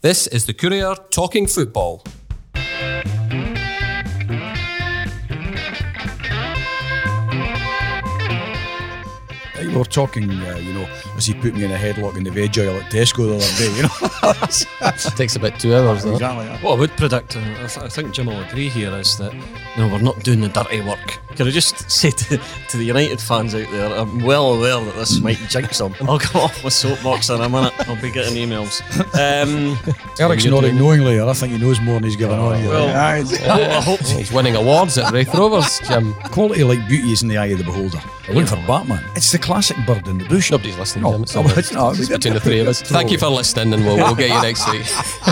This is the Courier Talking Football. We're talking, as he put me in a headlock in the veg aisle at Tesco the other day, It takes about 2 hours. Exactly. What I would predict, and I think Jim will agree here, is that we're not doing the dirty work. Can I just say to the United fans out there, I'm well aware that this might jinx them. I'll come off my soapbox in a minute. I'll be getting emails. Eric's nodding knowingly, I think he knows more than he's giving on here. I hope so. He's winning awards at Wraith Rovers, Jim. Quality like beauty is in the eye of the beholder. Look for Batman. It's the classic bird in the bush. Nobody's listening, Jim. It's Between the three of us. Thank you for listening, and we'll get you next week.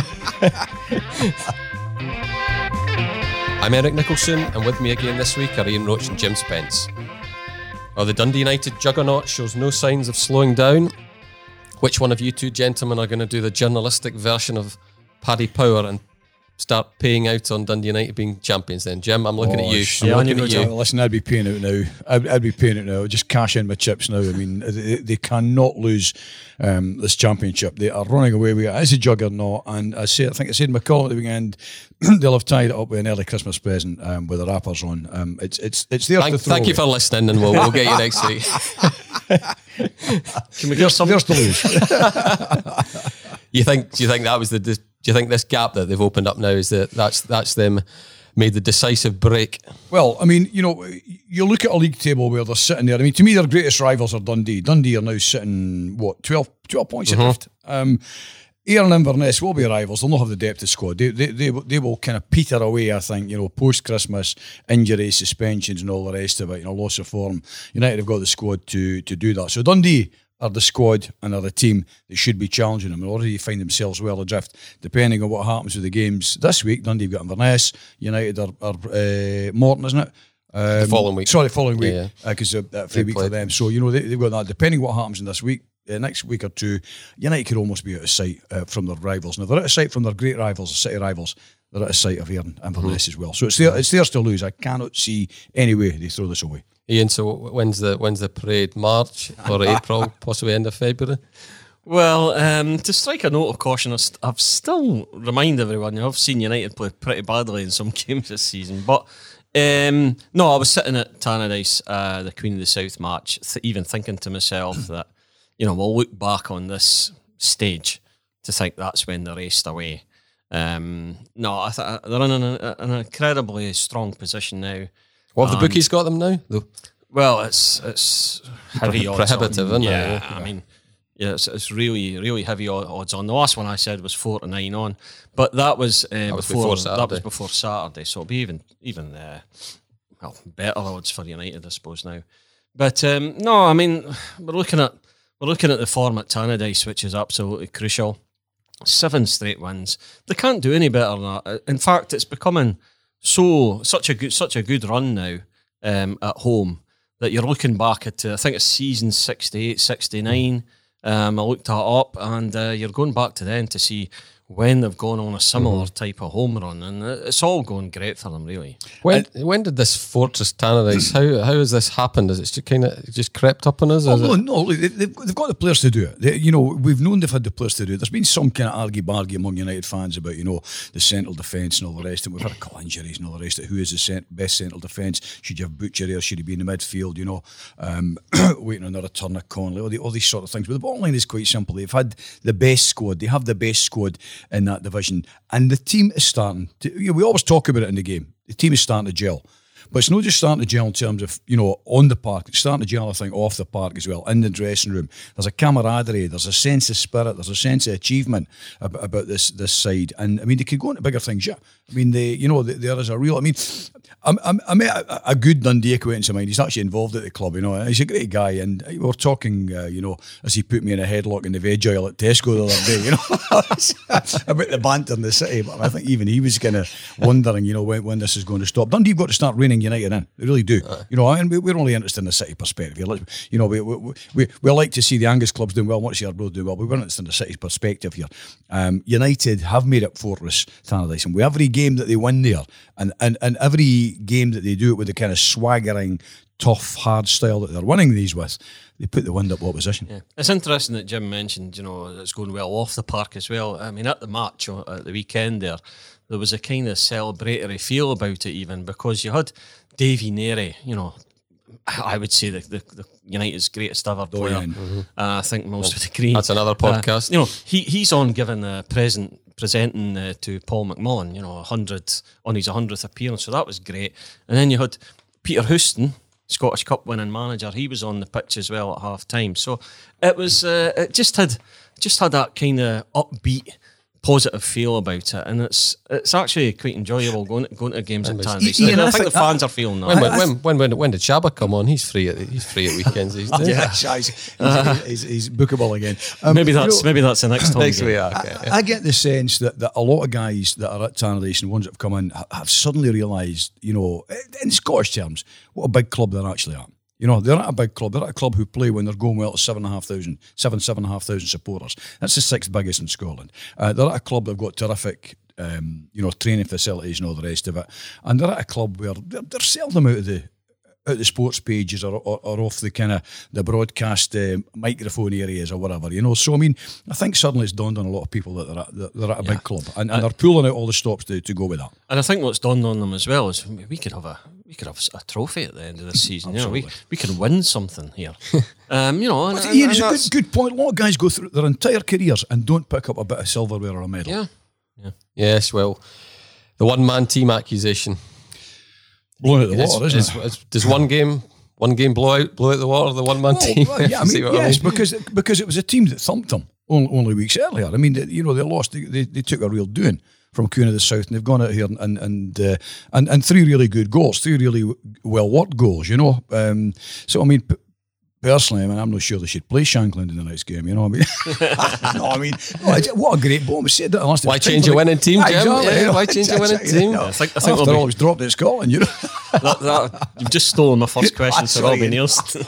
I'm Eric Nicholson, and with me again this week are Ian Roach and Jim Spence. Well, the Dundee United juggernaut shows no signs of slowing down. Which one of you two gentlemen are going to do the journalistic version of Paddy Power and start paying out on Dundee United being champions then? Jim, I'm looking at you. I'm looking at you. Listen, I'd be paying out now. I'd be paying out now. Just cash in my chips now. I mean, they cannot lose this championship. They are running away with it as a juggernaut. And I think I said in my call at the weekend, they'll have tied it up with an early Christmas present with the wrappers on. It's there to throw. Thank you for listening, and we'll get you next week. Can we get something There's to lose. Do you think that was do you think this gap that they've opened up now is that's them made the decisive break? Well, I mean, you look at a league table where they're sitting there. I mean, to me, their greatest rivals are Dundee. Dundee are now sitting, 12 points adrift. Ayr and Inverness will be rivals. They'll not have the depth of squad. They will kind of peter away, I think, post-Christmas, injuries, suspensions and all the rest of it, loss of form. United have got the squad to do that. So Dundee are the squad and are the team that should be challenging them. And already find themselves well adrift, depending on what happens with the games this week. Dundee have got Inverness. United are Morton, isn't it? The following week. Sorry, following week. Because that free week for them. So, they've got that. Depending what happens in this week, next week or two, United could almost be out of sight from their rivals. Now, they're out of sight from their great rivals, the City rivals. They're out of sight of Ayr and Inverness as well. So it's theirs to lose. I cannot see any way they throw this away. Ian, so when's the parade? March or April, possibly end of February? Well, to strike a note of caution, I've still remind everyone, I've seen United play pretty badly in some games this season, but no, I was sitting at Tannadice, the Queen of the South match, even thinking to myself that, we'll look back on this stage to think that's when they raced away. No, I thought they're in an incredibly strong position now. What have the bookies got them now? Well, it's heavy odds prohibitive, isn't it? Yeah, I mean, it's really, really heavy odds on. The last one I said was 4-9 on, but that was before Saturday. That was before Saturday, so it'll be even better odds for United, I suppose now. But no, I mean, we're looking at the form at Tannadice, which is absolutely crucial. 7 straight wins. They can't do any better than that. In fact, it's becoming such a good run now at home that you're looking back at, I think it's season 68, 69. I looked that up, and you're going back to then to see when they've gone on a similar type of home run, and it's all going great for them, really. When did this Fortress Tannadice, how has this happened? Is it just crept up on us? No, they've got the players to do it. We've known they've had the players to do it. There's been some kind of argy-bargy among United fans about, the central defence and all the rest, and we've had a couple of injuries and all the rest of it. Who is the best central defence? Should you have Butcher here? Should he be in the midfield? Waiting on the return of Connolly, all these sort of things. But the bottom line is quite simple. They've had the best squad. They have the best squad in that division, and the team is starting to, we always talk about it in the game, the team is starting to gel, but it's not just starting to gel in terms of on the park, it's starting to gel, I think, off the park as well, in the dressing room. There's a camaraderie, there's a sense of spirit, there's a sense of achievement about this side, and I mean, they could go into bigger things. I mean, there is a real, I mean, I met a good Dundee acquaintance of mine. He's actually involved at the club, he's a great guy, and we were talking, as he put me in a headlock in the veg aisle at Tesco the other day, about the banter in the city. But I think even he was kind of wondering, when this is going to stop. Dundee have got to start reining United in. They really do. And we're only interested in the city perspective here. We like to see the Angus clubs doing well, want to see our Blues doing well, but we're interested in the city's perspective here. United have made up Fortress Tannadice, and with every game that they win there, and every game that they do it with the kind of swaggering, tough, hard style that they're winning these with, they put the wind up opposition. Yeah. It's interesting that Jim mentioned, it's going well off the park as well. I mean, at the match at the weekend there was a kind of celebratory feel about it, even because you had Davy Neary, I would say the United's greatest ever player. Mm-hmm. I think most would agree. That's another podcast. He's on giving presenting to Paul McMullen, on his 100th appearance, so that was great. And then you had Peter Houston, Scottish Cup winning manager. He was on the pitch as well at half time. So it was it just had that kind of upbeat, positive feel about it, and it's actually quite enjoyable going to games at Tannadice. I think the fans are feeling that. When did Shabba come on? He's free at weekends these days. He's bookable again. Maybe that's the next time. I get the sense that a lot of guys that are at Tannadice and ones that have come in have suddenly realised, in Scottish terms, what a big club they're actually at. They're at a big club. They're at a club who play when they're going well to 7,500 supporters. That's the sixth biggest in Scotland. They're at a club that've got terrific, training facilities and all the rest of it. And they're at a club where they're seldom out of the sports pages or off the kind of the broadcast microphone areas or whatever, So I mean, I think suddenly it's dawned on a lot of people that they're at a big club, and they're pulling out all the stops to go with that. And I think what's dawned on them as well is we could have a trophy at the end of the season. We could win something here. Ian, it's a good point. A lot of guys go through their entire careers and don't pick up a bit of silverware or a medal. Yeah. Yes, well, the one-man team accusation. Blowing out the water, isn't it? Does one game blow out the water, the one-man team? Well, yeah, yes, because it was a team that thumped them only weeks earlier. I mean, they lost. They took a real doing from Queen of the South, and they've gone out here and three really good goals, three really well-worked goals, So, I mean, personally, I'm not sure they should play Shankland in the next game, what a great ball. We said that last time. Why change a winning team, Jim? Exactly, why change a winning team? I think after all, it's dropped in Scotland, You've just stolen my first question to Robbie Nielsen.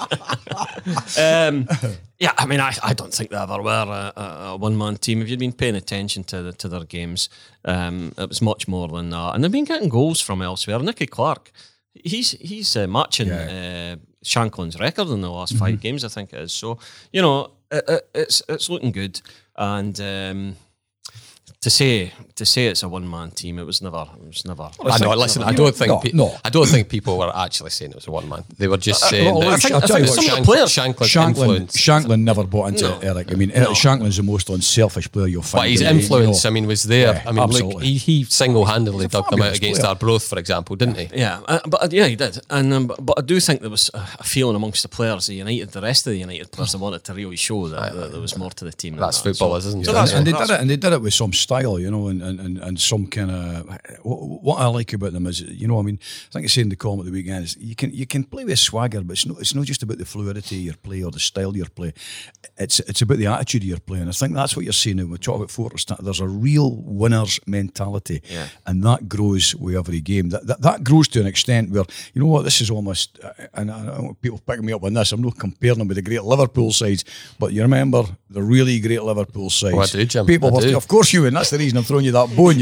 I mean, I don't think they ever were a one-man team. If you'd been paying attention to their games, it was much more than that. And they've been getting goals from elsewhere. Nicky Clark, he's matching Shankland's record in the last 5 games, I think it is. So, it's looking good. And to say it's a one-man team, it was never. I know. Listen, I don't think people were actually saying it was a one-man. They were just saying that Shankland never bought into it, Eric. I mean, Shankland's the most unselfish player you'll find. But his influence, was there. Yeah, look, he single-handedly dug them out against Arbroath, for example, didn't he? Yeah, he did. And but I do think there was a feeling amongst the players, the rest of the United players, that wanted to really show that there was more to the team. That's football, isn't it? And they did it with some style, and some kind of what I like about them is, I think I said in the column at the weekend is you can play with swagger, but it's not just about the fluidity of your play or the style of your play. It's about the attitude of your play, and I think that's what you're seeing when we talk about Fortress. There's a real winner's mentality, and that grows with every game. That grows to an extent where this is almost, and I don't want people picking me up on this. I'm not comparing them with the great Liverpool sides, but you remember the really great Liverpool sides. Oh, I do, Jim. Of course you would. That's the reason I'm throwing you that bone,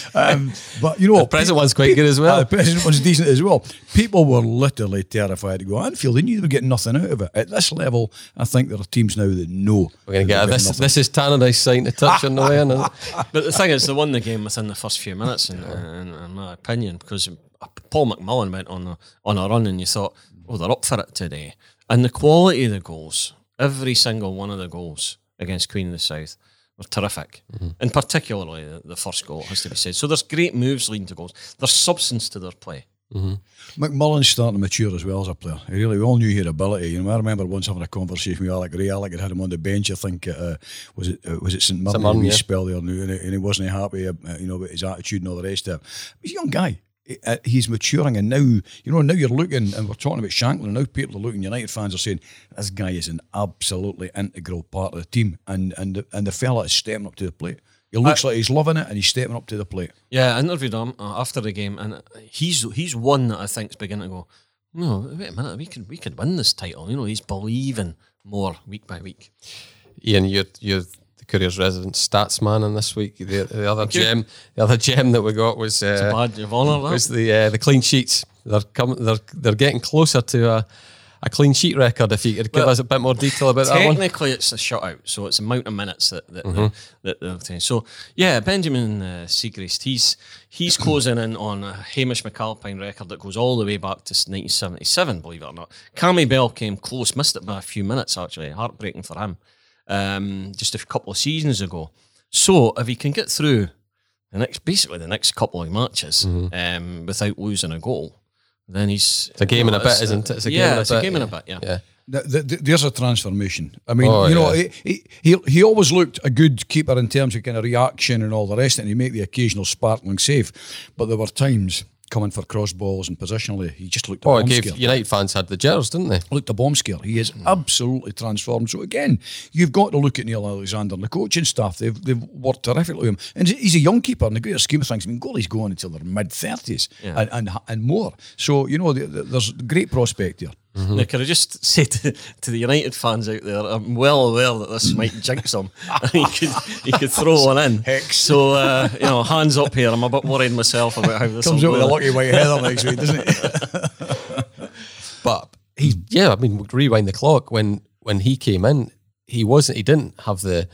But the present one's quite good as well. The present one's decent as well. People were literally terrified to go Anfield. They knew they were getting nothing out of it. At this level, I think there are teams now that know we're going to get this is Tannadice sign to touch on the way in. But the thing is, they won the game within the first few minutes, in my opinion, because Paul McMullen went on a run, and you thought, they're up for it today. And the quality of the goals, every single one of the goals against Queen of the South, were terrific, and particularly the first goal, has to be said. So there's great moves leading to goals. There's substance to their play. McMullen's starting to mature as well as a player. We all knew he had ability. I remember once having a conversation with Alec Ray. Alec had him on the bench. I think was it St Mirren? He spell there now, and he wasn't happy, about his attitude and all the rest of it. He's a young guy. He's maturing, and now you're looking, and we're talking about Shankland. Now people are looking. United fans are saying this guy is an absolutely integral part of the team, and the fella is stepping up to the plate. He looks like he's loving it, and he's stepping up to the plate. Yeah, I interviewed him after the game, and he's one that I think is beginning to go, no, wait a minute, we could win this title. He's believing more week by week. Ian, you're the Courier's resident stats man in this week. The other gem that we got was it's a badge of honour. Was the clean sheets. They're getting closer to a clean sheet record. If you could give us a bit more detail about that one. Technically, it's a shutout, so it's the amount of minutes that they're taking. So yeah, Benjamin Siegrist, he's closing in on a Hamish McAlpine record that goes all the way back to 1977. Believe it or not, Cammy Bell came close, missed it by a few minutes. Actually, heartbreaking for him. Just a couple of seasons ago. So if he can get through the next couple of matches without losing a goal, then it's a game and a bit, isn't it? It's a game and a bit. Yeah. There's a transformation. I mean, he always looked a good keeper in terms of kind of reaction and all the rest, and he made the occasional sparkling save. But there were times coming for cross balls and positionally, he just looked a bomb scare. United fans had the jitters, didn't they? Looked a bomb scare. He is absolutely transformed. So again, you've got to look at Neil Alexander and the coaching staff. They've worked terrifically with him, and he's a young keeper in the greater scheme of things. I mean, goalies go on until they're mid-30s and more. So there's great prospect here. Now, can I just say to the United fans out there, I'm well aware that this might jinx him. he could throw one in. Hex. So, hands up here. I'm a bit worried myself about how this comes out with a lucky white heather next week, doesn't it? But rewind the clock. When he came in, he didn't have the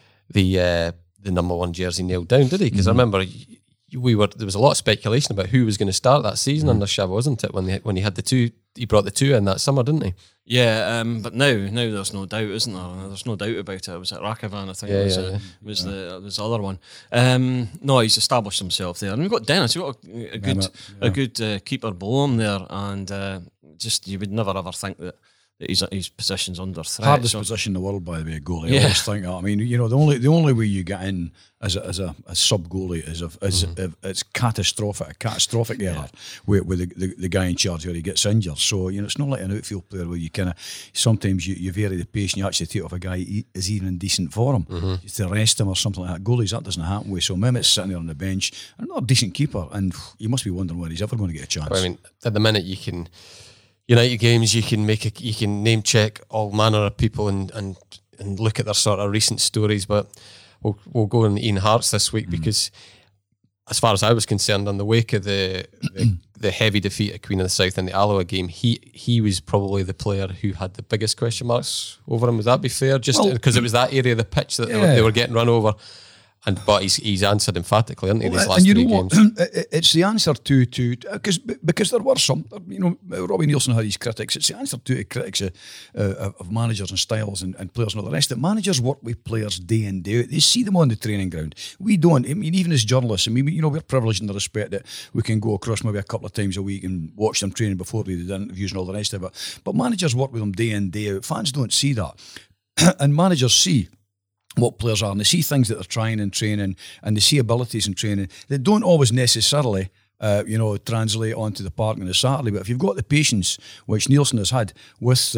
number one jersey nailed down, did he? Because I remember there was a lot of speculation about who was going to start that season under Shaw, wasn't it? When he had the two. He brought the two in that summer, didn't he? Yeah, but now there's no doubt, isn't there? There's no doubt about it. It was at Rakovan, I think. Was the other one. No, he's established himself there, and we've got Dennis. We've got a good keeper below him there, and just you would never ever think that his position's under threat. Hardest position in the world, by the way, goalie. I always think that. I mean, the only way you get in as a sub goalie is if it's catastrophic error with the guy in charge where he gets injured. So it's not like an outfield player where you kind of sometimes you vary the pace and you actually take off a guy who is even in decent form just to rest him or something like that. Goalies, that doesn't happen with. So Mehmet's sitting there on the bench and not a decent keeper, and you must be wondering where he's ever going to get a chance. Well, I mean, at the minute you can. United games, you can name check all manner of people and look at their sort of recent stories, but we'll go on Ian Hart's this week because, as far as I was concerned, on the wake of the heavy defeat at Queen of the South in the Alloa game, he was probably the player who had the biggest question marks over him. Would that be fair? Just because it was that area of the pitch that they were getting run over. But he's answered emphatically, hasn't he? These last three games. It's the answer to because there were some. Robbie Nielsen had his critics. It's the answer to critics of managers and styles and players and all the rest. That managers work with players day in day out. They see them on the training ground. We don't. I mean, even as journalists, we're privileged in the respect that we can go across maybe a couple of times a week and watch them training before we do the interviews and all the rest of it. But managers work with them day in day out. Fans don't see that, and managers see what players are, and they see things that they're trying in training, and they see abilities in training that don't always necessarily translate onto the park on a Saturday. But if you've got the patience, which Nielsen has had with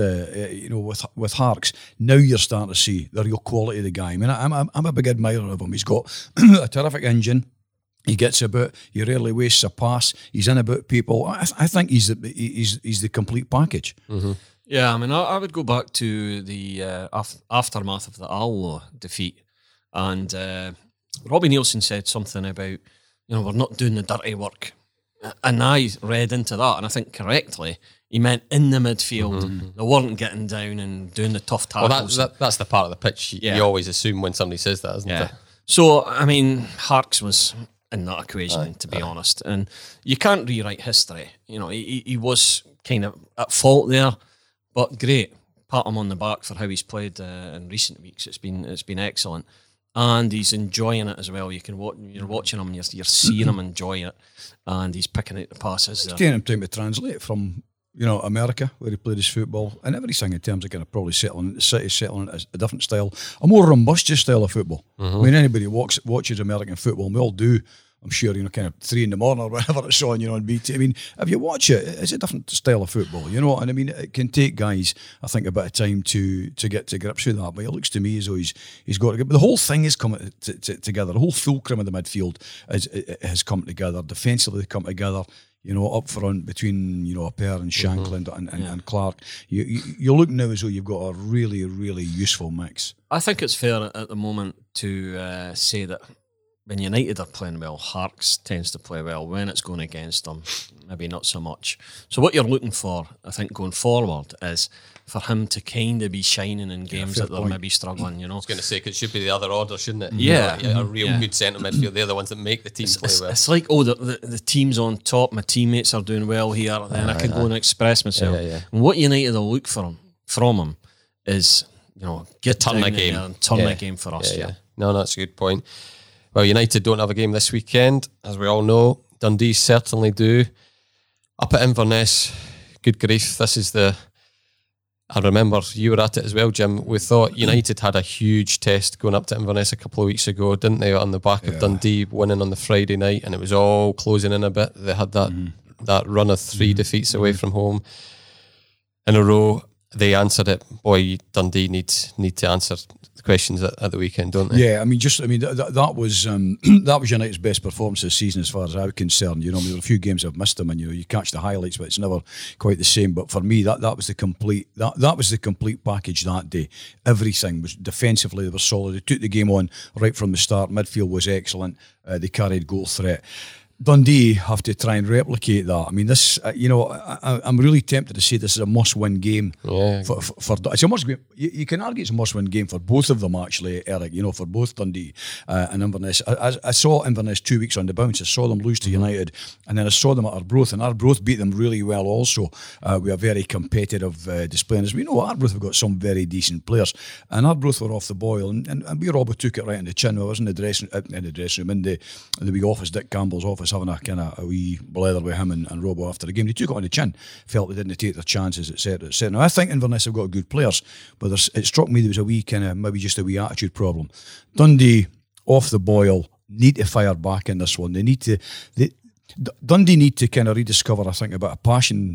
Harks, now you're starting to see the real quality of the guy. I mean, I'm a big admirer of him. He's got a terrific engine. He gets about. He rarely wastes a pass. He's in about people. I think he's the complete package. Mm-hmm. Yeah, I mean, I would go back to the aftermath of the Alloa defeat, and Robbie Nielsen said something about, we're not doing the dirty work, and I read into that, and I think correctly, he meant in the midfield, they weren't getting down and doing the tough tackles. Well, that's the part of the pitch you always assume when somebody says that, isn't it? So, I mean, Harks was in that equation, to be honest, and you can't rewrite history. He was kind of at fault there. But great, pat him on the back for how he's played in recent weeks. It's been excellent, and he's enjoying it as well. You're watching him, you're seeing him enjoy it, and he's picking out the passes. It's taking him time to translate from America, where he played his football, and everything in terms of kind of probably settling into the city, settling into a different style, a more robust style of football. I mean, anybody watches American football, and we all do. I'm sure, kind of 3 a.m. or whatever it's on, on BT. I mean, if you watch it, it's a different style of football, and I mean, it can take guys, I think, a bit of time to get to grips with that, but it looks to me as though he's got to get, but the whole thing is coming together, the whole fulcrum of the midfield has come together, defensively they come together, up front between, Appert and Shankland and Clark. You look now as though you've got a really, really useful mix. I think it's fair at the moment to say that when United are playing well, Harks tends to play well. When it's going against them, maybe not so much. So what you're looking for, I think, going forward is for him to kind of be shining in games that they're maybe struggling, you know. I was going to say, it should be the other order, shouldn't it? Yeah. A real good centre midfield. They're the ones that make the team play well. It's like, the team's on top, my teammates are doing well here, then I can go and express myself. And what United will look from him is, you know, turn the game. And turn the game for us. No, that's a good point. Well, United don't have a game this weekend, as we all know. Dundee certainly do. Up at Inverness, good grief, this is I remember you were at it as well, Jim. We thought United had a huge test going up to Inverness a couple of weeks ago, didn't they, on the back of Dundee winning on the Friday night, and it was all closing in a bit. They had that run of 3 defeats away from home in a row. They answered it. Boy, Dundee need to answer the questions at the weekend, don't they? Yeah, I mean, that was that was United's best performance this season, as far as I was concerned. You know, there were a few games I've missed them, and you catch the highlights, but it's never quite the same. But for me, that was the complete that was the complete package that day. Everything was defensively, they were solid. They took the game on right from the start. Midfield was excellent. They carried goal threat. Dundee have to try and replicate that. I mean, this, I'm really tempted to say this is a must-win game. Yeah. For it's a must-win. You can argue it's a must-win game for both of them, actually, Eric. You know, for both Dundee and Inverness. I saw Inverness 2 weeks on the bounce. I saw them lose to United, and then I saw them at Arbroath, and Arbroath beat them really well. Also, we are very competitive display, and as we know, Arbroath have got some very decent players, and Arbroath were off the boil, and we all but took it right in the chin. I was in the dressing room in the wee office, Dick Campbell's office, having a kind of a wee blether with him and Robbo after the game. They took it on the chin, felt they didn't take their chances, etc. etc. Now, I think Inverness have got good players, but it struck me there was a wee kind of, maybe just a wee attitude problem. Dundee, off the boil, need to fire back in this one. Dundee need to kind of rediscover, I think, about a passion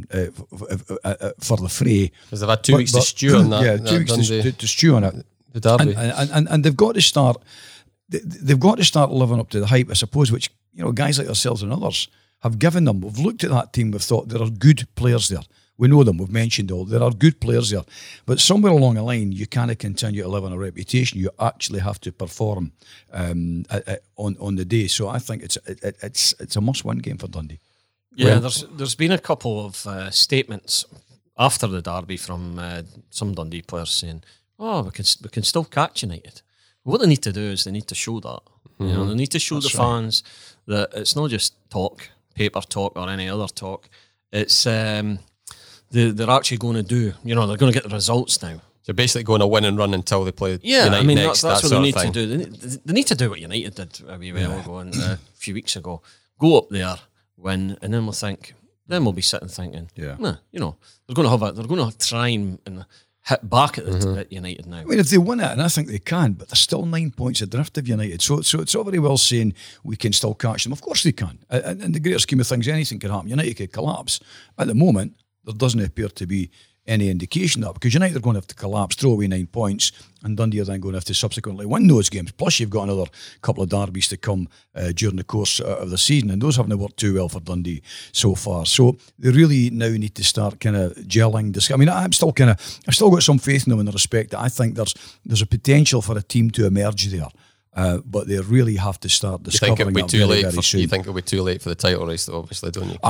for the fray. Because they've had 2 weeks to stew on that. Yeah, 2 weeks to stew on it. The derby. And they've got to start... They've got to start living up to the hype, I suppose, which, you know, guys like ourselves and others have given them. We've looked at that team, we've thought there are good players there. We know them, we've mentioned all. There are good players there. But somewhere along the line, you can't continue to live on a reputation. You actually have to perform on the day. So I think it's a must-win game for Dundee. Yeah, there's been a couple of statements after the derby from some Dundee players saying, we can still catch United. What they need to do is they need to show that. You know, they need to show fans that it's not just talk, paper talk or any other talk. It's they're actually going to do. You know, they're going to get the results now. So basically going to win and run until they play United next. That's what they need to do. They need to do what United did a wee while ago and a few weeks ago. Go up there, win, and then we'll think. Then we'll be sitting thinking, you know, they're going to try and hit back at United now. I mean, if they win it, and I think they can, but they're still 9 points adrift of United. So it's all very well saying we can still catch them. Of course they can. In the greater scheme of things, anything can happen. United could collapse. At the moment, there doesn't appear to be any indication of that, because United are going to have to collapse, throw away 9 points, and Dundee are then going to have to subsequently win those games. Plus, you've got another couple of derbies to come during the course of the season, and those haven't worked too well for Dundee so far. So they really now need to start kind of gelling. I mean, I've still got some faith in them in the respect that I think there's a potential for a team to emerge there. But they really have to start discovering that very soon. You think it'll be too late for the title race, though, obviously, don't you?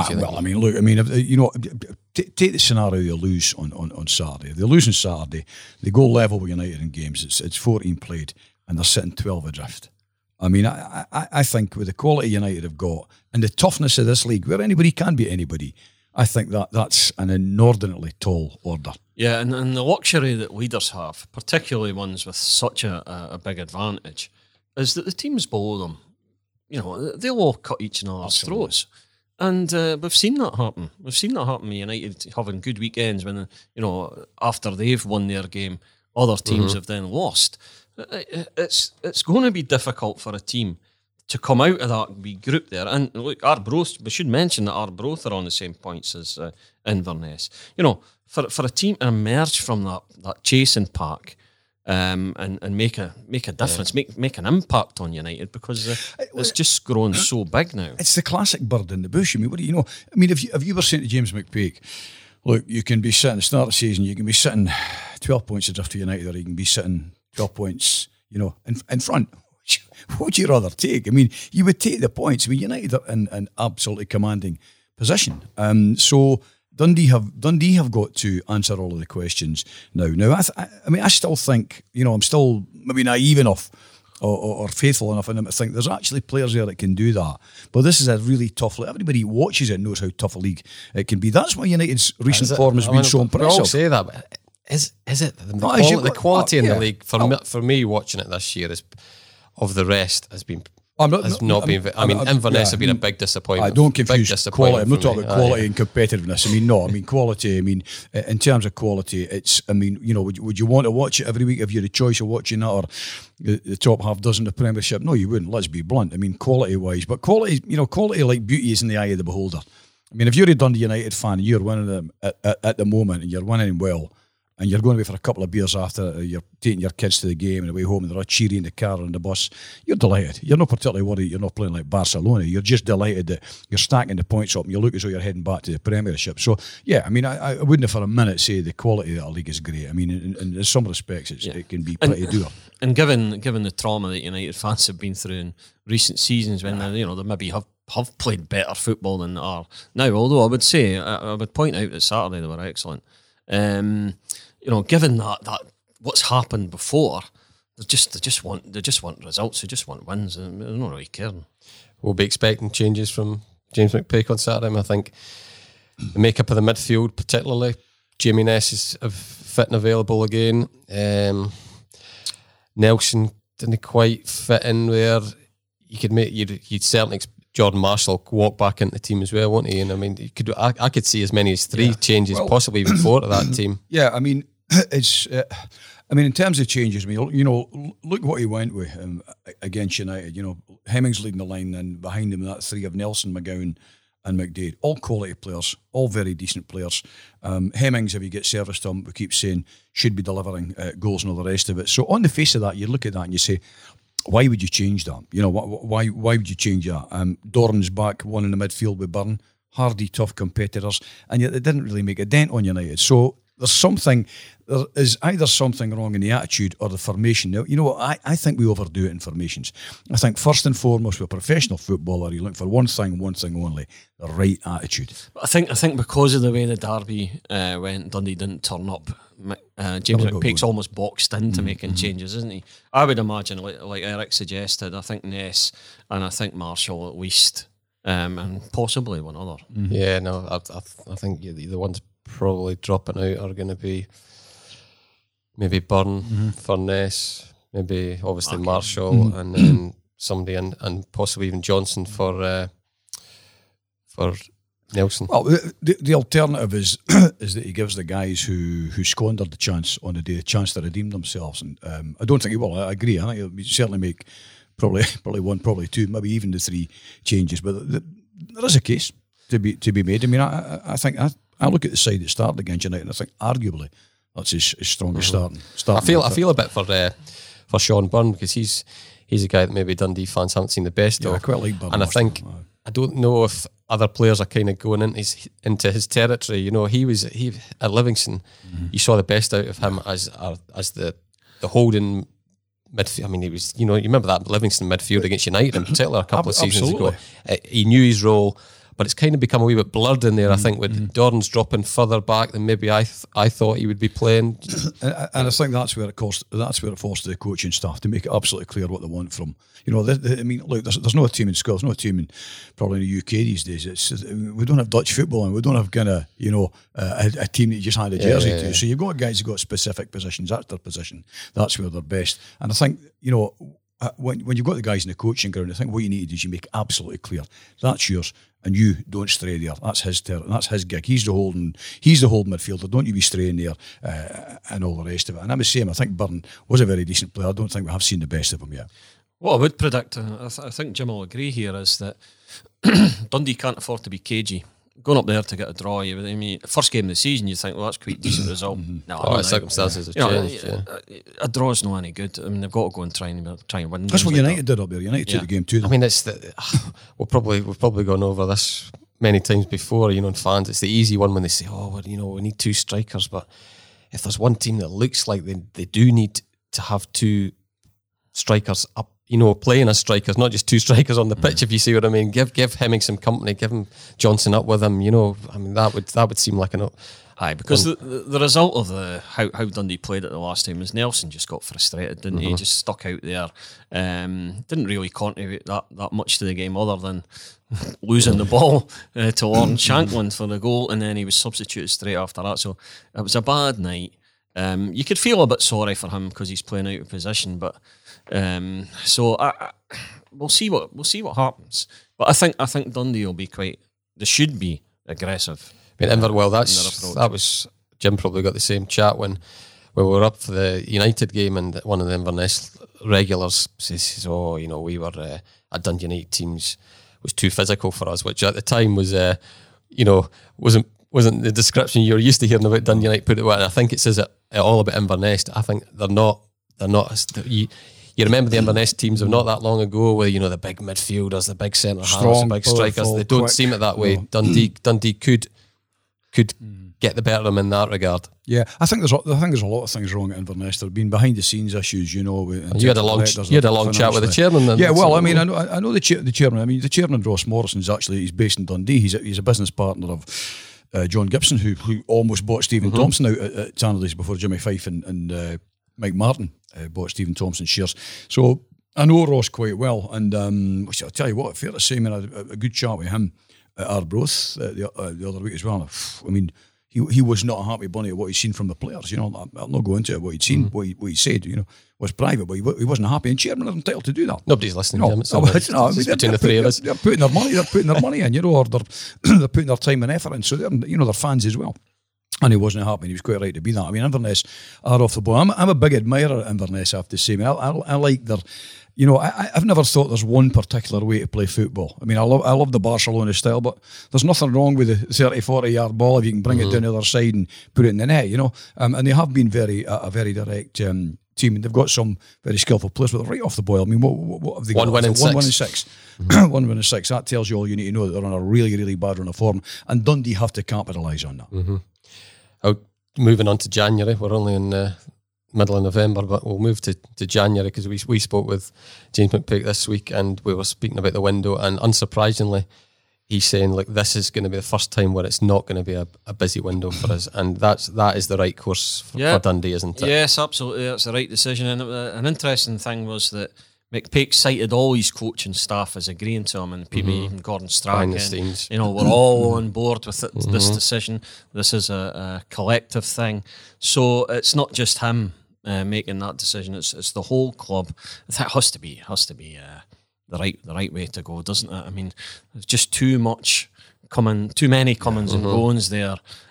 Take the scenario you lose on Saturday. If they lose on Saturday, they go level with United in games. It's 14 played, and they're sitting 12 adrift. I mean, I think with the quality United have got and the toughness of this league, where anybody can beat anybody, I think that's an inordinately tall order. Yeah, and the luxury that leaders have, particularly ones with such a big advantage, is that the teams below them, you know, they'll all cut each other's throats. And we've seen that happen. We've seen that happen with United having good weekends when, you know, after they've won their game, other teams have then lost. It's going to be difficult for a team to come out of that wee group there. And look, Arbroath, we should mention that Arbroath are on the same points as Inverness. You know, for a team to emerge from that chasing pack, and make a difference, make an impact on United, because it's just grown so big now. It's the classic bird in the bush. I mean, what do you know? I mean, if you were saying to James McPake, look, you can be sitting at the start of the season, you can be sitting 12 points adrift to United, or you can be sitting 12 points, you know, in front. what would you rather take? I mean, you would take the points. I mean, United are in an absolutely commanding position. So Dundee have got to answer all of the questions now. Now, I still think, I'm still maybe naive enough or faithful enough in them to think there's actually players there that can do that. But this is a really tough league. Everybody who watches it knows how tough a league it can be. That's why United's recent form has been so impressive. We all say that, but is it the quality in the league for me watching it this year is of the rest has been. Inverness have been a big disappointment. I don't confuse quality. I'm not talking about quality and competitiveness. Quality. In terms of quality, it's. Would you want to watch it every week if you had a choice of watching that or the top half dozen of the Premiership? No, you wouldn't. Let's be blunt. Quality-wise, but quality like beauty is in the eye of the beholder. If you're a Dundee United fan and you're winning them at the moment and you're winning well, and you're going away for a couple of beers after you're taking your kids to the game and away home and they're all cheery in the car or in the bus, you're delighted. You're not particularly worried you're not playing like Barcelona. You're just delighted that you're stacking the points up and you look as though you're heading back to the Premiership. So, I wouldn't have for a minute say the quality of that league is great. In some respects, it can be pretty dour. And given the trauma that United fans have been through in recent seasons when they maybe have played better football than they are now, although I would point out that Saturday they were excellent. Given that what's happened before, they just want results. They just want wins, and they're not really caring. We'll be expecting changes from James McPake on Saturday. I think the makeup of the midfield, particularly Jamie Ness is fit and available again. Nelson didn't quite fit in where you'd certainly Jordan Marshall walk back into the team as well, won't he? And I could see as many as 3 changes, possibly even 4 to that team. Yeah, it's. In terms of changes, look what he went with against United. Hemmings leading the line, and behind him that 3 of Nelson, McGowan, and McDaid. All quality players, all very decent players. Hemmings, if you get service to him, we keep saying should be delivering goals and all the rest of it. So on the face of that, you look at that and you say, why would you change that? Why would you change that? Doran's back, one in the midfield with Byrne, hardy, tough competitors, and yet they didn't really make a dent on United. So there is either something wrong in the attitude or the formation. Now, I think we overdo it in formations. I think first and foremost, with a professional footballer, you look for one thing only, the right attitude. But I think because of the way the derby went, Dundee didn't turn up. James McPake's almost boxed into making changes, isn't he? I would imagine, like Eric suggested, I think Ness and I think Marshall at least, and possibly one other. Mm-hmm. Yeah, no, I think the ones probably dropping out are going to be maybe Byrne for Ness, maybe obviously Marshall, and then somebody and possibly even Johnson for Nelson. Well, the alternative is that he gives the guys who squandered the chance on the day a chance to redeem themselves, and I don't think he will. I agree. I think he'll certainly make probably 1, probably 2, maybe even the 3 changes. But there is a case to be made. I think I look at the side that started against United, and I think arguably that's his strongest starting. I feel a bit for Sean Byrne, because he's a guy that maybe Dundee fans haven't seen the best of. I quite like Byrne, and I think I don't know if other players are kind of going into his territory. He at Livingston, you saw the best out of him as the holding midfield. He was, you remember that Livingston midfield against United in particular a couple of seasons ago. He knew his role, but it's kind of become a wee bit blurred in there. I think with Doran's dropping further back than maybe I thought he would be playing. And I think that's where it falls to the coaching staff to make it absolutely clear what they want from. Look, there's no team in Scotland, there's no team in probably in the UK these days. We don't have Dutch football, and we don't have kind of a team that you just hand a jersey to. So you've got guys who've got specific positions. That's their position. That's where they're best. And I think when you've got the guys in the coaching ground, I think what you need to do is you make absolutely clear that's yours, and you don't stray there. That's his that's his gig. He's the holding midfielder. Don't you be straying there and all the rest of it. And I'm the same. I think Byrne was a very decent player. I don't think we have seen the best of him yet. What I would predict, I think Jim will agree here, is that Dundee can't afford to be cagey. Going up there to get a draw, first game of the season, you think, well, that's quite a decent result. No, circumstances have changed. A draw is not any good. they've got to go and try and win. That's what United did up there. United took the game to them. We've probably gone over this many times before. In fans, it's the easy one when they say, we need 2 strikers. But if there's one team that looks like they do need to have 2 strikers up playing as strikers, not just two strikers on the pitch, if you see what I mean. Give Hemming some company, give him Johnson up with him, that would seem like an... Aye, because the result of how Dundee played it the last time was Nelson just got frustrated, didn't he? Just stuck out there. Didn't really contribute that much to the game other than losing the ball to Lawrence Shankland for the goal, and then he was substituted straight after that. So it was a bad night. You could feel a bit sorry for him because he's playing out of position, but we'll see what happens. But I think Dundee will be they should be aggressive. I mean, that was Jim probably got the same chat when we were up for the United game, and one of the Inverness regulars says, we were a Dundee United teams was too physical for us, which at the time was wasn't the description you're used to hearing about Dundee United, put it well. And I think it says it all about Inverness. I think they're not. You remember the Inverness teams of not that long ago, where the big midfielders, the big centre halves, the big strikers. They don't seem it that way. Dundee could get the better of them in that regard. Yeah, I think there's a lot of things wrong at Inverness. There have been behind the scenes issues, You had a long chat with the chairman. Then, yeah, well, I mean, I know the chairman. I mean, the chairman, Ross Morrison's he's based in Dundee. He's a business partner of John Gibson, who almost bought Stephen Thompson out at Tannadice before Jimmy Fife and Mike Martin bought Stephen Thompson's shares. So I know Ross quite well, and I'll tell you what, fair to say, I had a good chat with him at Arbroath the other week as well. I mean, he was not a happy bunny at what he'd seen from the players. I'll not go into it, what he'd seen, what he said, was private, but he wasn't happy. And chairmen are entitled to do that. Nobody's listening to him. It's between the three of us. They're putting their money in, or they're putting their time and effort in. So they're fans as well. And he wasn't happy, and he was quite right to be that. I mean, Inverness are off the ball. I'm a big admirer of Inverness, I have to say. I like their... I've never thought there's one particular way to play football. I mean, I love the Barcelona style, but there's nothing wrong with the 30-40 yard ball if you can bring it down the other side and put it in the net, And they have been a very direct team, and they've got some very skillful players, but right off the boil. I mean, what have they got? 1 win in 6. 1 win in 6. 1 win in 6. That tells you all you need to know, that they're on a really, really bad run of form, and Dundee have to capitalise on that. Moving on to January, we're only in middle of November, but we'll move to January, because we spoke with James McPake this week, and we were speaking about the window, and unsurprisingly, he's saying this is going to be the first time where it's not going to be a busy window for us, and that is the right course for Dundee, isn't it? Yes, absolutely, that's the right decision. And an interesting thing was that McPake cited all his coaching staff as agreeing to him, and people, even Gordon Strachan, we're all on board with this decision. This is a collective thing, so it's not just him making that decision. It's the whole club. That has to be the right way to go, doesn't it? I mean, there's just too many comings and goings there.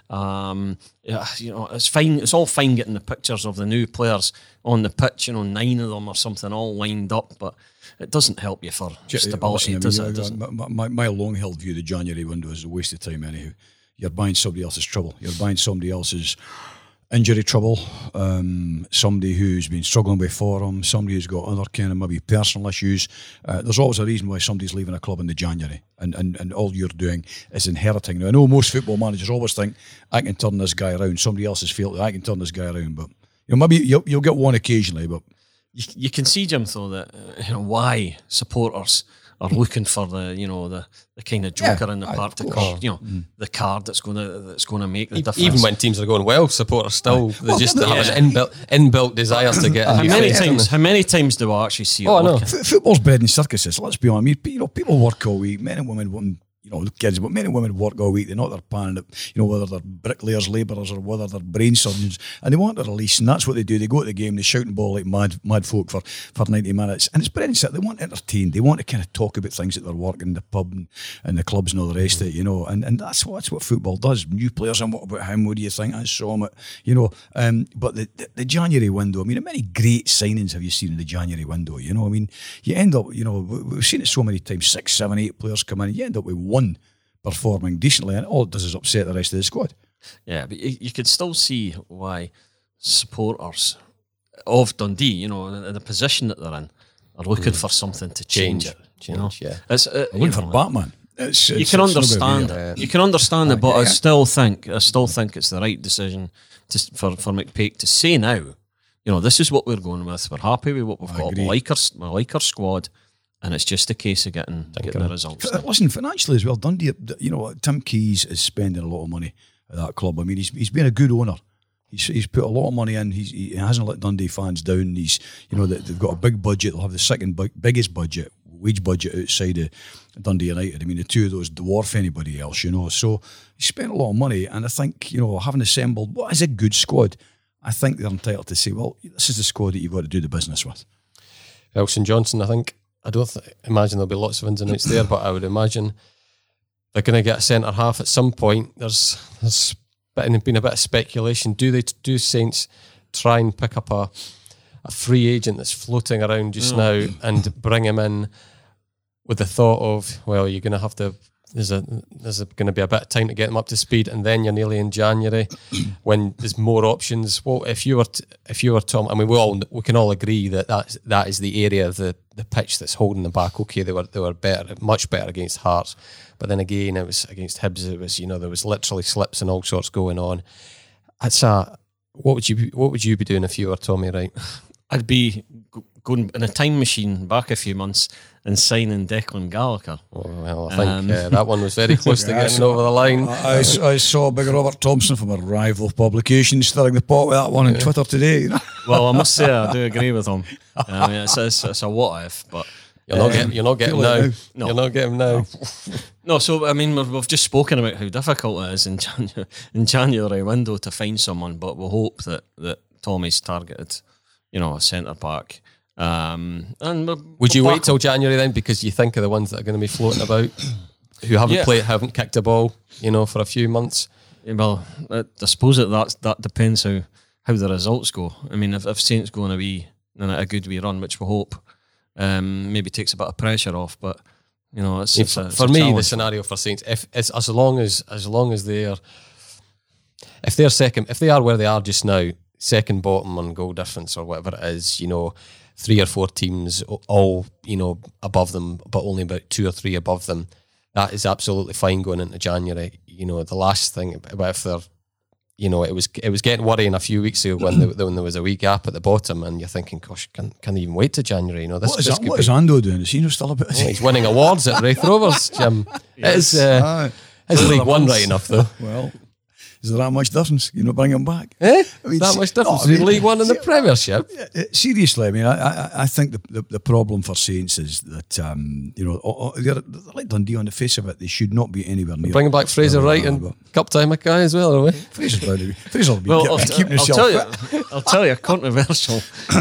It's fine. It's all fine getting the pictures of the new players on the pitch. 9 of them or something all lined up, but it doesn't help you for stability, does it? My long-held view of the January window is a waste of time. Anyhow, you're buying somebody else's trouble. You're buying somebody else's injury trouble. Somebody who's been struggling with form. Somebody who's got other kind of maybe personal issues. There's always a reason why somebody's leaving a club in the January, and all you're doing is inheriting. Now, I know most football managers always think, I can turn this guy around. Somebody else has failed, I can turn this guy around. But maybe you'll get one occasionally. But you can see, Jim, though, that why supporters are looking for the kind of joker in the park to call, the card that's going to make the difference. Even when teams are going well, supporters still have an inbuilt desire to get. How many times do I actually see it? I know. Football's bread and circuses. Let's be honest. I mean, people work all week. Men and women kids, but men and women work all week. They're not their pan, whether they're bricklayers, labourers, or whether they're brain surgeons, and they want a release, and that's what they do. They go to the game, they shout and ball like mad folk for 90 minutes, and it's bread and circuses. They want entertained. They want to kind of talk about things at their work in the pub and the clubs and all the rest of it, and that's what football does. New players, and what about him? What do you think? I saw him, but the January window. I mean, how many great signings have you seen in the January window? I mean, you end up, we've seen it so many times. 6, 7, 8 players come in, and you end up with one performing decently, and all it does is upset the rest of the squad. Yeah, but you could still see why supporters of Dundee, in the position that they're in, are looking for something to change it. Yeah, it's looking for Batman. You can understand it. You can understand it, but I still think it's the right decision for McPake to say now this is what we're going with. We're happy with what we've got. We like our squad, and it's just a case of getting the results. Listen, financially as well, Dundee, Tim Keys is spending a lot of money at that club. I mean, he's been a good owner. He's put a lot of money in. He hasn't let Dundee fans down. They've got a big budget. They'll have the second biggest wage budget outside of Dundee United. I mean, the two of those dwarf anybody else, So he spent a lot of money, and I think, having assembled what is a good squad, I think they're entitled to say, well, this is the squad that you've got to do the business with. Well, St Johnstone, I think, I don't imagine there'll be lots of ins and outs there, but I would imagine they're going to get a centre half at some point. There's been a bit of speculation. Do Saints try and pick up a free agent that's floating around just now and bring him in with the thought of, well, you're going to have to, there's going to be a bit of time to get them up to speed, and then you're nearly in January when there's more options. Well, if you were Tom, I mean, we can all agree that is the area of the pitch that's holding them back. Okay, they were better, much better against Hearts, but then again, it was against Hibs. It was, there was literally slips and all sorts going on. What would you be doing if you were Tommy Wright? I'd be going in a time machine back a few months and signing Declan Gallagher. Oh, well, I think that one was very close to getting over the line. I saw Big Robert Thompson from a rival publication stirring the pot with that one on Twitter today. Well, I must say I do agree with him. I mean, it's a what if, but you're not getting now. No. You're not getting now. No, so I mean, we've just spoken about how difficult it is in January window to find someone, but we'll hope that Tommy's targeted, a centre back. And would you wait till January then, because you think of the ones that are going to be floating about who haven't kicked a ball, for a few months? Well, I suppose that depends how the results go. I mean, if Saints go on a good wee run, which we hope, maybe takes a bit of pressure off. But it's for me, the scenario for Saints, as long as they're second, if they are where they are just now, second bottom on goal difference or whatever it is, 3 or 4 teams all above them, but only about 2 or 3 above them, that is absolutely fine going into January. The last thing about if they're, it was getting worrying a few weeks ago when there was a wee gap at the bottom, and you're thinking, gosh, can they even wait to January? What is Ando doing? Is he still a bit? He's winning awards at Raith Rovers, Jim. Yes. It's League One right enough though. Well, is there that much difference? Bring him back? I mean, that much difference between League One and the Premiership? Seriously, I mean, I think the problem for Saints is that they're like Dundee on the face of it. They should not be anywhere near. Bringing back Fraser Wright and Cup Time Mackay as well, are we? Fraser will be keeping himself. I'll tell you, controversial.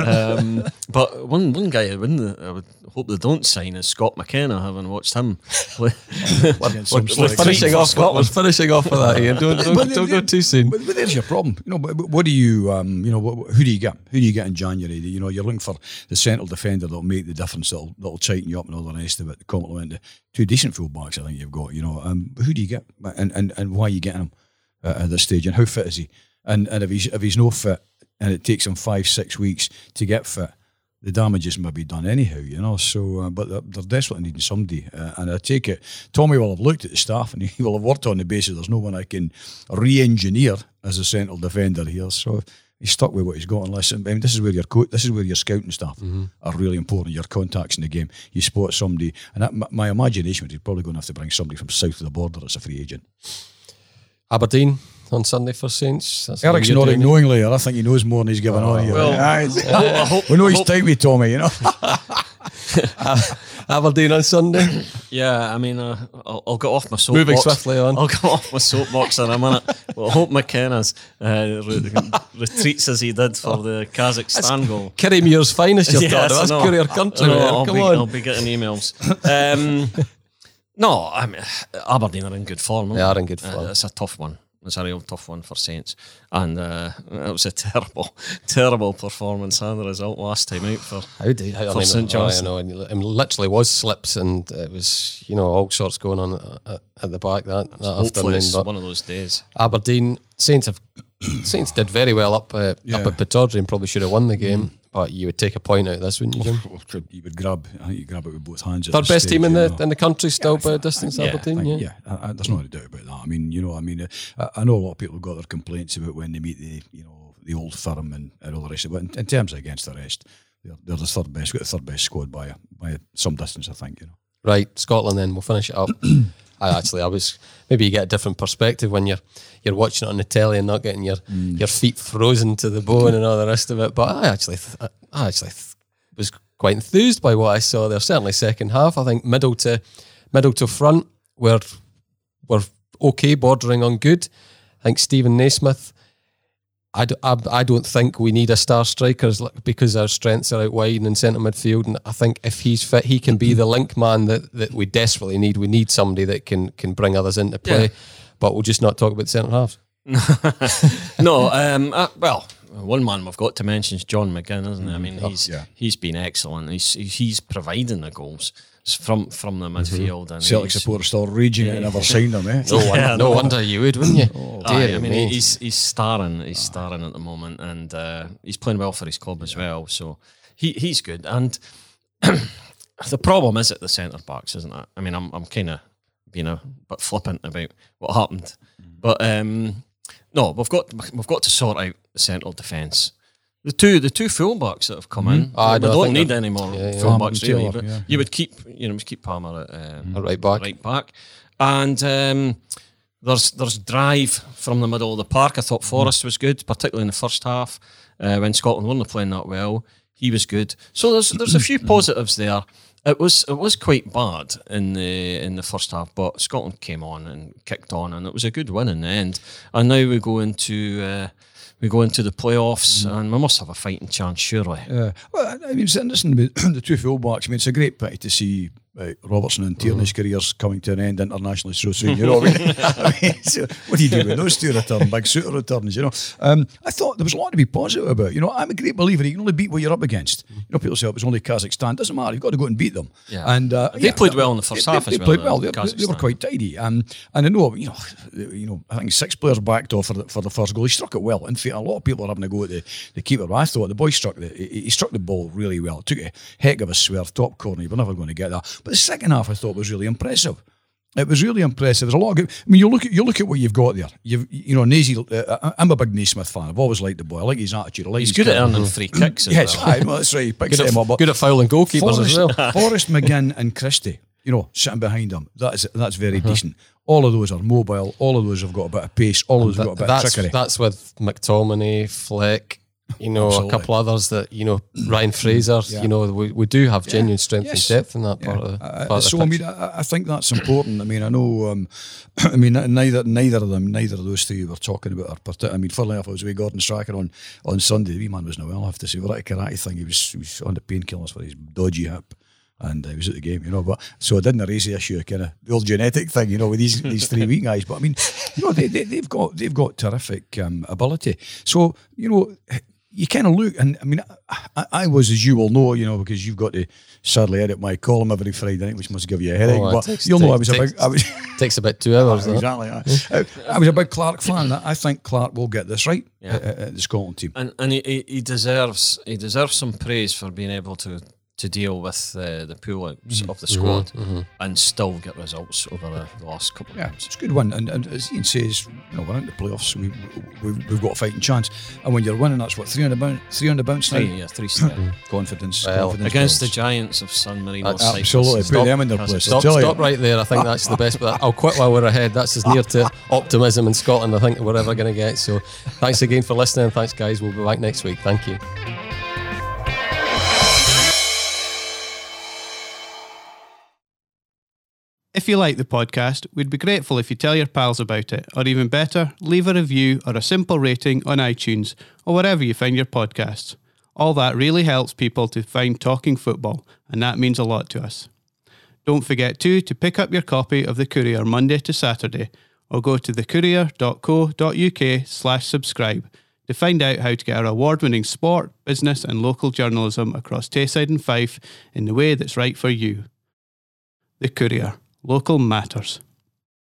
But one guy I would hope they don't sign is Scott McKenna. Having watched him, we're finishing off with that, Ian. Don't go too soon. But there's your problem. What do you, who do you get? Who do you get in January? You're looking for the central defender that'll make the difference, that'll tighten you up and all the rest of it. Compliment to 2 decent fullbacks, I think you've got. Who do you get, and why are you getting him at this stage, and how fit is he? And if he's no fit, and it takes him 5-6 weeks to get fit, the damage is maybe done anyhow, So, but they're desperately needing somebody, and I take it Tommy will have looked at the staff and he will have worked on the basis there's no one I can re-engineer as a central defender here. So he's stuck with what he's got. Unless, I mean, this is where your scouting staff are really important. Your contacts in the game. You spot somebody, and my imagination is probably going to have to bring somebody from south of the border as a free agent. Aberdeen on Sunday for Saints. Eric's nodding knowingly. I think he knows more than he's giving on here. Well, we know he's tight with Tommy, Aberdeen on Sunday. Yeah, I mean, I'll get off my soapbox. Moving swiftly on. I'll get off my soapbox in a minute. Well, I hope McKenna's retreats as he did for the Kazakhstan goal. Kerry Muir's finest, you're talking. That's courier country. I'll be getting emails. No, I mean, Aberdeen are in good form. They are in good form. It's a tough one. It's a real tough one for Saints, and it was a terrible performance and the result last time out for St Johnstone. It literally was slips, and it was all sorts going on at the back that hopefully afternoon. It's one of those days. Aberdeen Saints did very well up at Pittodrie and probably should have won the game. But you would take a point out of this, wouldn't you, Jim? You would grab it with both hands. Third best team in the country still by a distance, Aberdeen. There's no doubt about that. I mean, I know a lot of people have got their complaints about when they meet the old firm and all the rest of it. In terms of against the rest, they're the third best. Got the third best squad by some distance, I think. Right, Scotland. Then we'll finish it up. I was maybe you get a different perspective when you're watching it on the telly and not getting your feet frozen to the bone and all the rest of it. But I actually was quite enthused by what I saw there. Certainly second half. I think middle to front were okay, bordering on good. I think Stephen Naismith. I don't think we need a star striker because our strengths are out wide and in centre midfield. And I think if he's fit, he can be the link man that we desperately need. We need somebody that can bring others into play. Yeah. But we'll just not talk about centre halves. No, well, one man we've got to mention is John McGinn, isn't it? I mean, he's been excellent. He's providing the goals from the midfield. And Celtic supporters still raging and never signed him, eh? No wonder you would, wouldn't you? I mean, he's starring at the moment, and he's playing well for his club as well. So he's good. And the problem is at the centre backs, isn't it? I mean, I'm kind of being a bit flippant about what happened, but no, we've got to sort out the central defence. The two fullbacks that have come in, we don't need any more fullbacks really. But you would keep Palmer at right back, and there's drive from the middle of the park. I thought Forrest was good, particularly in the first half when Scotland weren't playing that well. He was good. So there's a few positives there. It was quite bad in the first half, but Scotland came on and kicked on, and it was a good win in the end. And now we go into the playoffs, and we must have a fighting chance, surely. Well, I mean, it's interesting about the two fullbacks. I mean, it's a great pity to see Robertson and Tierney's careers coming to an end internationally so soon. You know what I mean? So what do you do with those two return? Big suitor returns, you know. I thought there was a lot to be positive about. You know, I'm a great believer you can only beat what you're up against. You know, people say it was only Kazakhstan. Doesn't matter. You've got to go and beat them. Yeah. And they played well in the first half as well. They played well. They were quite tidy. And I know, you know, I think 6 players backed off for the first goal. He struck it well. In fact, a lot of people are having a go at the keeper. But I thought the boy struck the ball really well. Took a heck of a swerve, top corner. You were never going to get that. But the second half, I thought was really impressive. It was really impressive. There's a lot of good. I mean, you look at what you've got there. You know, Naisy. I'm a big Naismith fan. I've always liked the boy. I like his attitude. He's good at earning free kicks. Yes, well, that's right. He picks them up. Good at fouling goalkeepers as well. Forrest, McGinn, and Christie. You know, sitting behind him. That's very decent. All of those are mobile. All of those have got a bit of pace. All of those have got a bit of trickery. That's with McTominay, Fleck. You know, absolutely. A couple others that, you know, Ryan Fraser, you know, we do have genuine strength and depth in that part of the so, I mean, I think that's important. I mean, I know, I mean, neither of those three were talking about I mean, funnily enough, I was with Gordon Strachan on Sunday. The wee man was well, I have to say, we're at a karate thing. He was on the painkillers for his dodgy hip. And he was at the game, you know. But so I didn't raise the issue, kind of the old genetic thing, you know, with these 3 weak guys. But I mean, you know, they've got terrific ability. So, you know, you kind of look, and I mean, I was, as you will know, you know, because you've got to sadly edit my column every Friday night, which must give you a headache. But you'll know I was takes about 2 hours. Exactly. I was a big Clark fan. I think Clark will get this right at the Scotland team, and he deserves some praise for being able to deal with the pull-outs of the squad and still get results over the last couple of games. It's a good one, and as Ian says, you know, we're into the playoffs, we've got a fighting chance, and when you're winning, that's what, 300 bounce now? 3 confidence against the Giants of San Marino. Absolutely, put them in their place. Stop right there. I think that's the best, but I'll quit while we're ahead. That's as near to optimism in Scotland I think we're ever going to get. So thanks again for listening, thanks guys, we'll be back next week. Thank you. If you like the podcast, we'd be grateful if you tell your pals about it, or even better, leave a review or a simple rating on iTunes, or wherever you find your podcasts. All that really helps people to find Talking Football, and that means a lot to us. Don't forget to pick up your copy of The Courier Monday to Saturday, or go to thecourier.co.uk/subscribe to find out how to get our award-winning sport, business and local journalism across Tayside and Fife in the way that's right for you. The Courier. Local matters.